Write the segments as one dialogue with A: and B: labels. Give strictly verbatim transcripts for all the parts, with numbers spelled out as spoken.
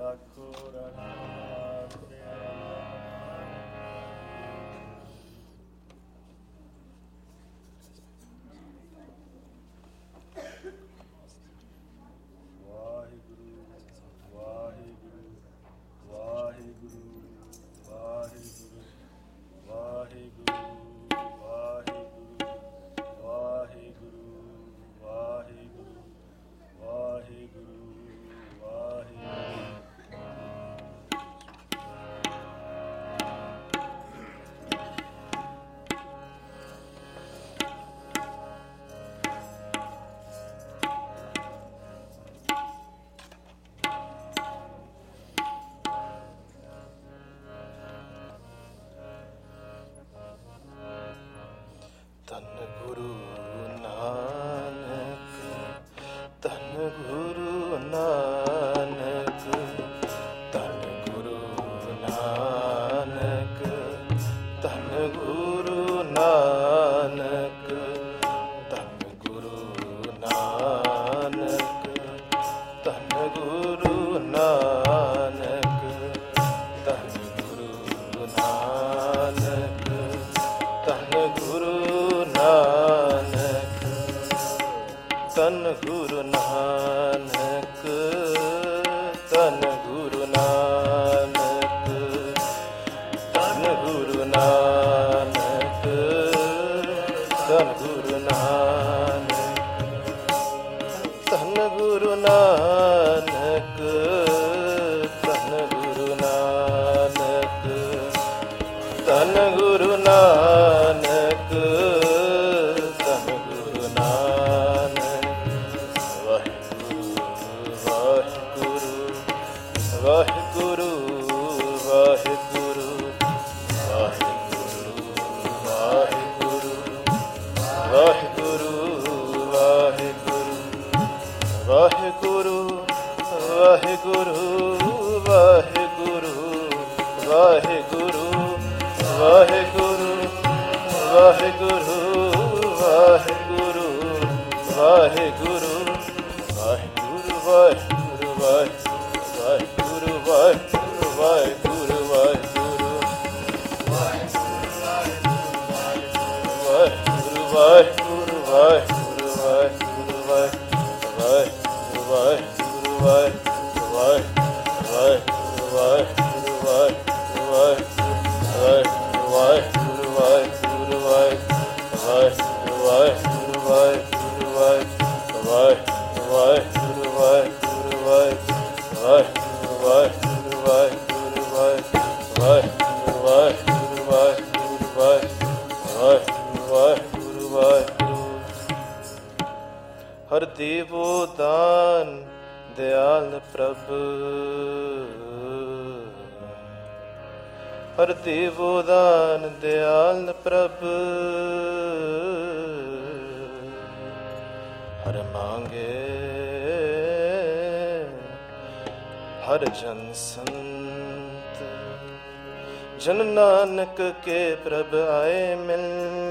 A: जन नानक के प्रभ आए मिल,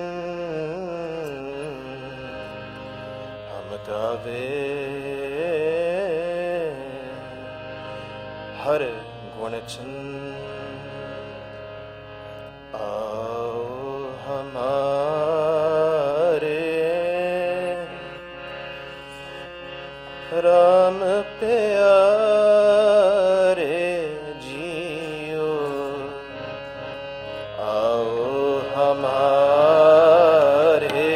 A: हम गावे हर गुण चंद। आओ हमारे राम प्यारे जियो, आओ हमारे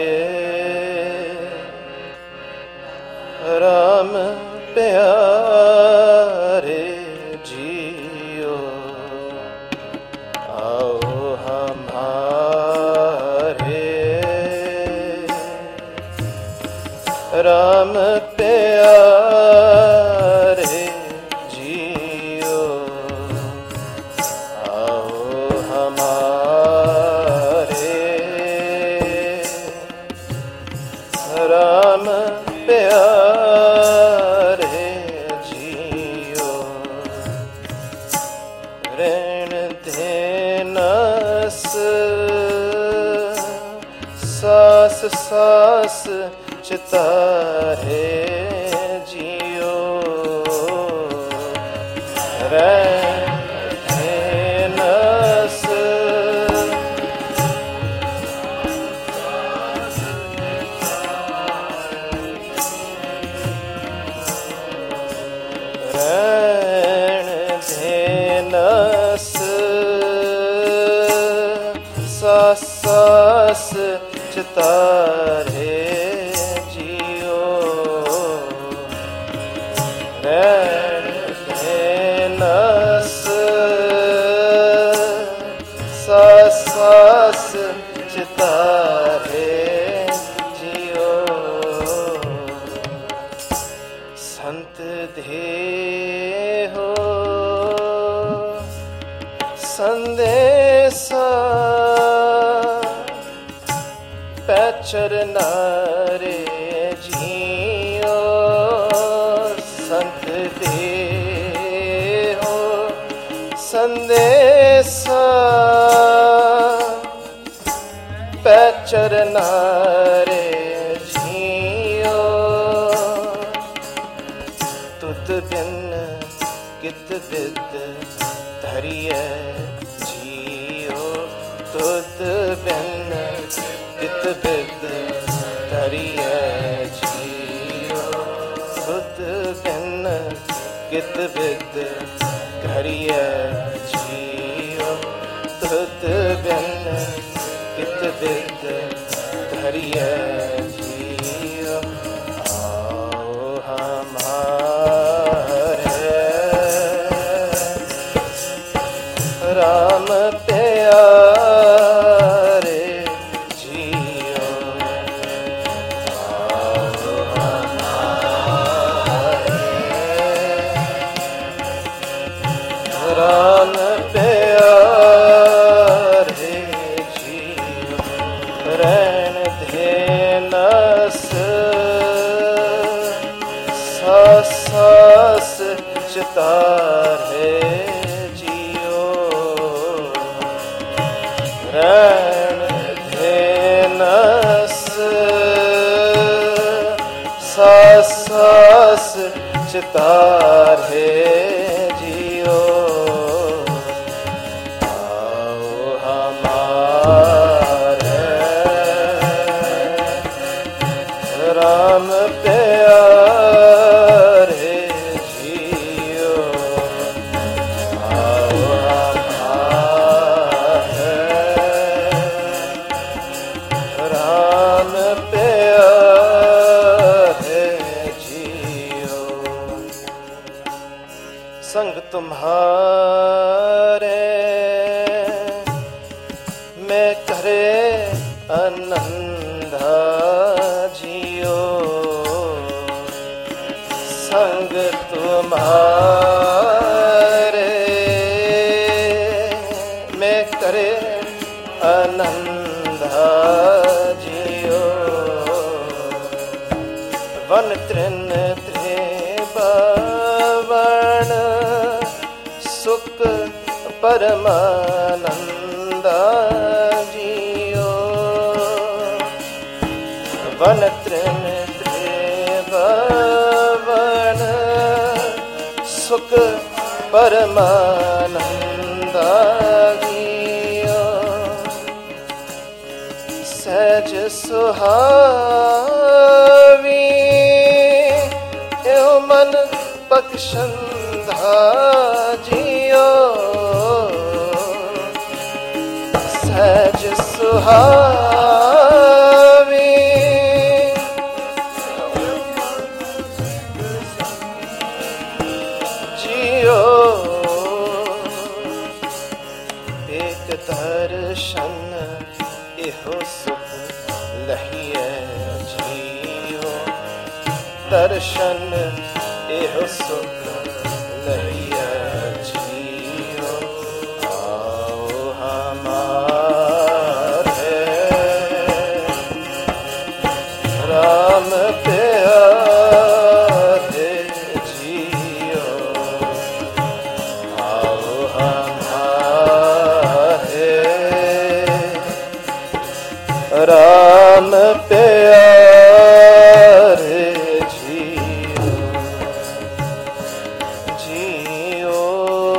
A: राम प्यारे जियो, आओ हमारे राम प्यारे जियो, आओ हमारे राम प्यारे जियो। ऋण देनस सास सास चितारे जियो, रैनस रैन धेनस सास चितारे जियो रैन धेनस सास चितारे जियो संत देहो संदेशा पैचर नारे जियो संत देहो संदेशा पैचर नारे जियो तुत बिन कित बिद धरिए जियो तुत बिन कित बिद धरिए जियो तुत बिन कित बिद धरिए जियो तुत बिन कित बिद धरिए जियो आओ हमारे राम प्यारे जियो आओ हमारे राम प्यारे जियो रैन धेनस सास चितारे जियो रैन धेनस सास चितारे जियो आओ हमारे राम प्यारे जियो आओ हमारे राम प्यारे जियो संग तुम्हारे मैं करे आनंदा जियो संग तुम्हारे मैं करे आनंदा जियो वन तृण त्रे बावण सुख परमानंदा जियो वन तृण त्रे बावण सुख परमानंदा जियो सहज सुहावी एवं मन बख्शंदा जियो सहज सुहावी जियो एक दर्शन एहो सुख लहिए जियो दर्शन एहो सुख लहिए जियो आओ हमारे राम प्यारे जियो आओ हमारे राम प्यारे Jio Jio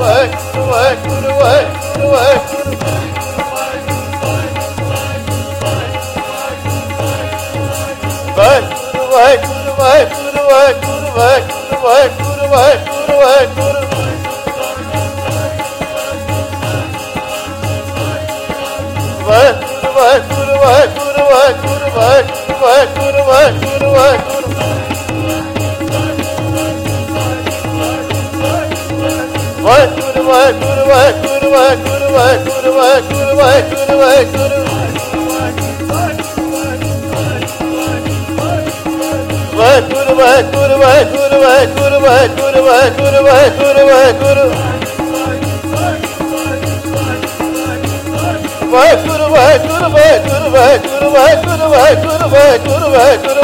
A: Vaheguru, Vaheguru, Vaheguru. Vaheguru, Vaheguru, Vaheguru, Vaheguru, Vaheguru, Vaheguru, Vaheguru, Vaheguru. Vaheguru, Vaheguru, Vaheguru, Vaheguru, Vaheguru, Vaheguru, Vaheguru. Vaheguru, Vaheguru, Vaheguru, Vaheguru, Vaheguru, Vaheguru, Vaheguru, Vaheguru. Vaheguru, Vaheguru, Vaheguru, Vaheguru, Vaheguru, Vaheguru, Vaheguru, Vaheguru. Vaheguru, Vaheguru, Vaheguru, Vaheguru, Vaheguru, Vaheguru, Vaheguru, Vaheguru.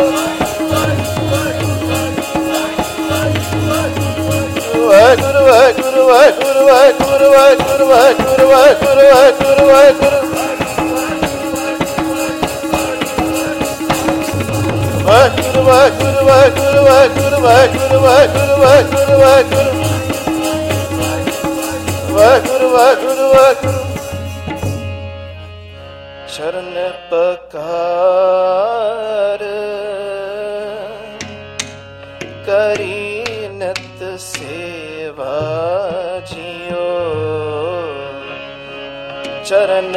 A: Vaheguru, Vaheguru, Vaheguru, Vaheguru, Vaheguru, Vaheguru, Vaheguru, Vaheguru, Vaheguru. Vaheguru, Vaheguru, Vaheguru, Vaheguru, Vaheguru, Vaheguru, Vaheguru, Vaheguru. Vaheguru, Vaheguru, Vaheguru. Charan pakar kari nat seva jiyo. Charan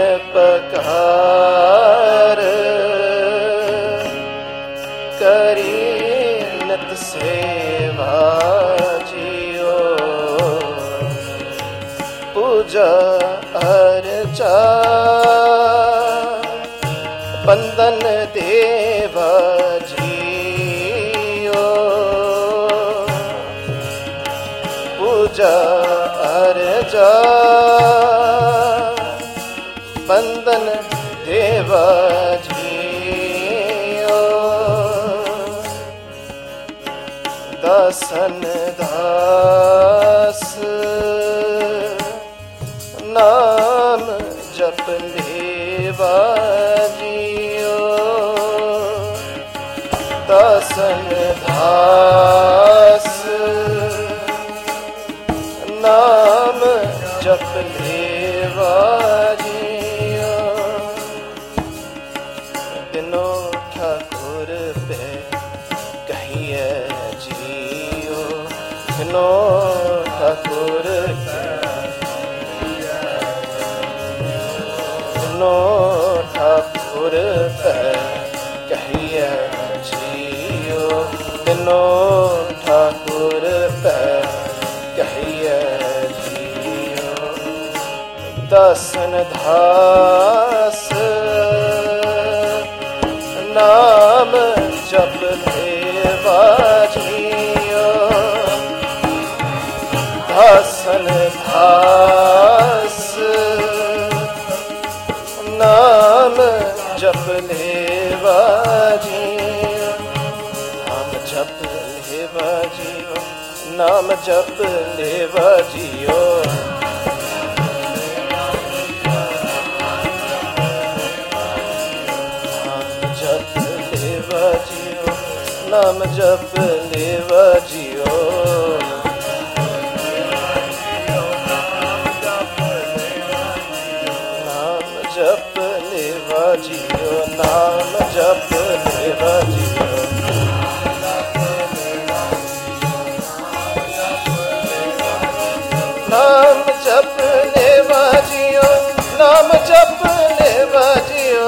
A: pakar kari nat seva jiyo. Puja archa बंदन देवा जियो. पूजा अर्चा बंदन देवा जियो. दासन दास नाम जप लेवा दासन दास नाम जप लेवा जियो. दिनों ठाकुर पे कहिए जियो. दिनों ठाकुर दिनों ठाकुर पे कहिए जियो. दिनों ठाकुर पे कहिए जियो. दासन दास नाम जप लेवा जियो. दासन दास नाम जप लेवा जियो. नाम जप लेवा जियो. नाम जप लेवा जियो. नाम जप लेवा जियो. नाम जप लेवा जियो. नाम जप लेवा जियो. नाम जप लेवा जियो. नाम जप लेवा जियो.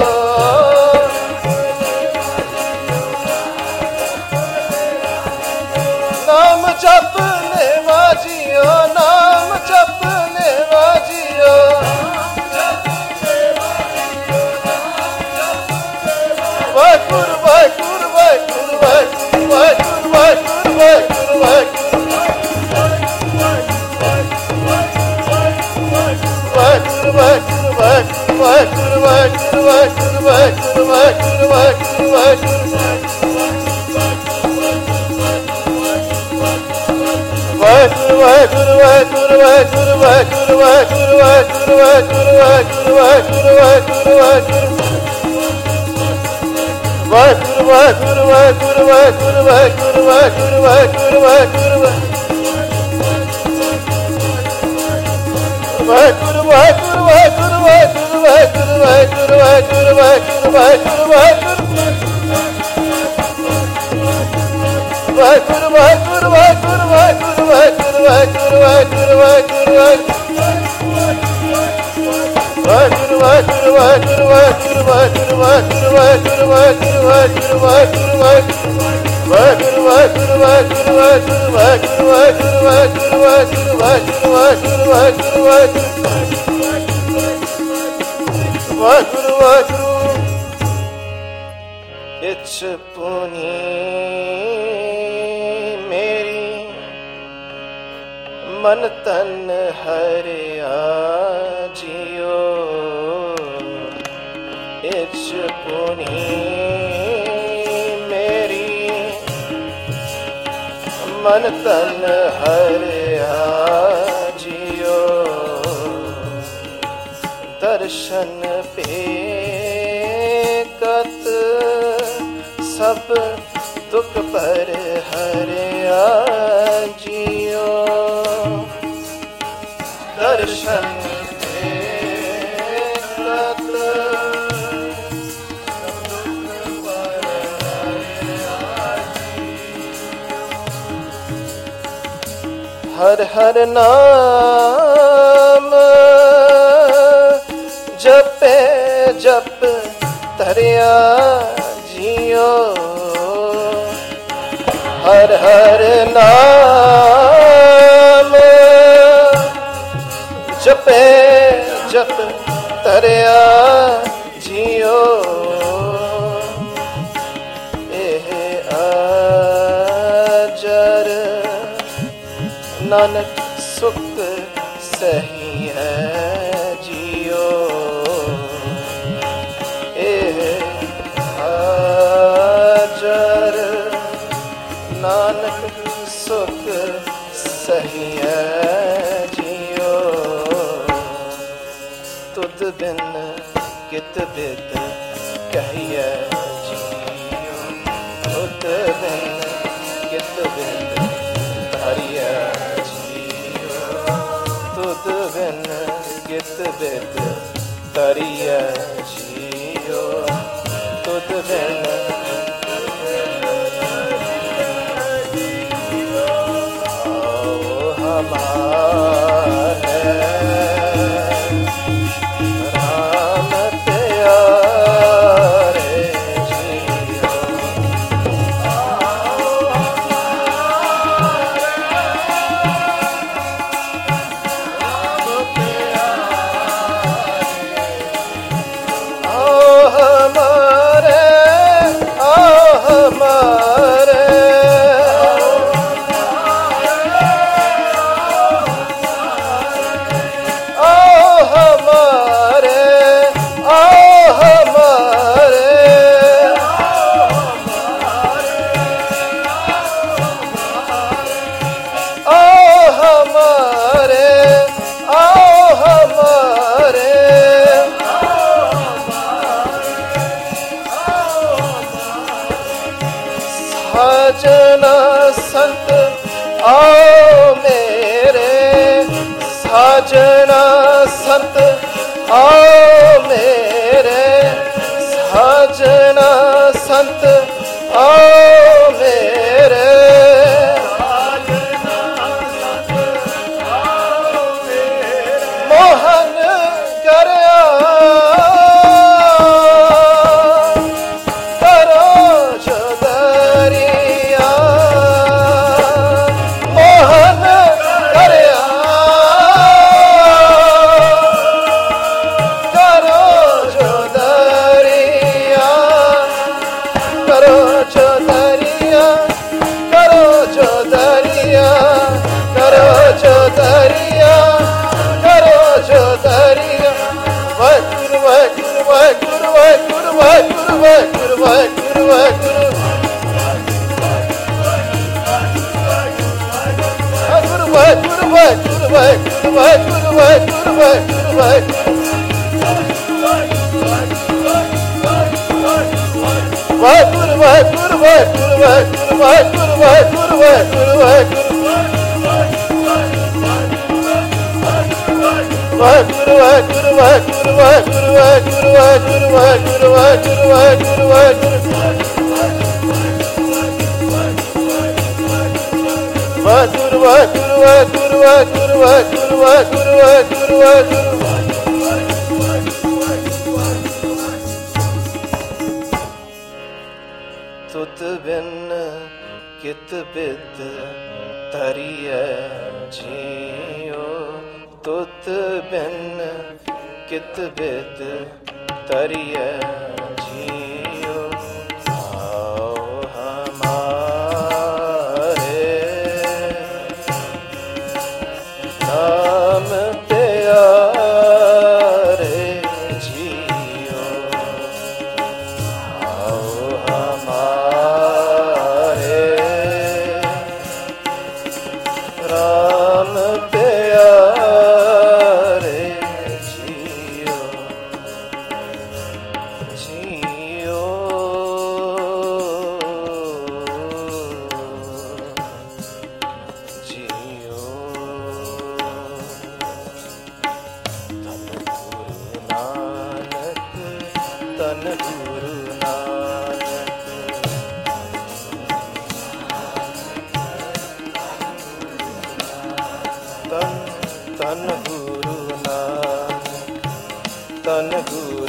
A: नाम जप लेवा जियो. नाम जप लेवा जियो. Waheguru Waheguru Waheguru Waheguru Waheguru Waheguru Waheguru Waheguru Waheguru Waheguru Waheguru Waheguru Waheguru Waheguru Waheguru Waheguru Waheguru Waheguru Vaheguru, Vaheguru, Vaheguru, Vaheguru, Vaheguru, Vaheguru, Vaheguru, Vaheguru, Vaheguru, Vaheguru, Vaheguru, Vaheguru. Vaheguru, Vaheguru, Vaheguru, Vaheguru, Vaheguru, Vaheguru, Vaheguru, Vaheguru, Vaheguru. इच पुनी मेरी मन तन हरिया जियो इच पुनी मेरी मन तन हरिया जियो दर्शन पे कत सब दुख पर हरिया जियो दर्शन पे कत सब दुख पर हरिया जियो हर हर नाम जपे जप तरिया जियो हर हर नाम जपे जप तरिया जियो एह अजर नानक सुख सही है जियो एह अजर नानक सुख सही है जियो तुद बिन कित बिद कहिए जियो तुद बिन कित बिद हरिया जियो तुद बिन कित बिद तरिया जियो तुद बिन हमारे राम प्यारे जियो आओ हमारे आओ हमारे साजना संत आओ मेरे साजना संत आओ मेरे साजना संत आओ मेरे मोहन करया Guru Guru Guru Guru Guru Guru Guru Tut bin kit bid tariye jiyo Tut bin kit bid tariye jiyo Aao hamare naam pyare jiyo Aao hamare Ram pyare jiyo jiyo jiyo Tan Guru Nanak Tan Tan Guru Nanak Tan Guru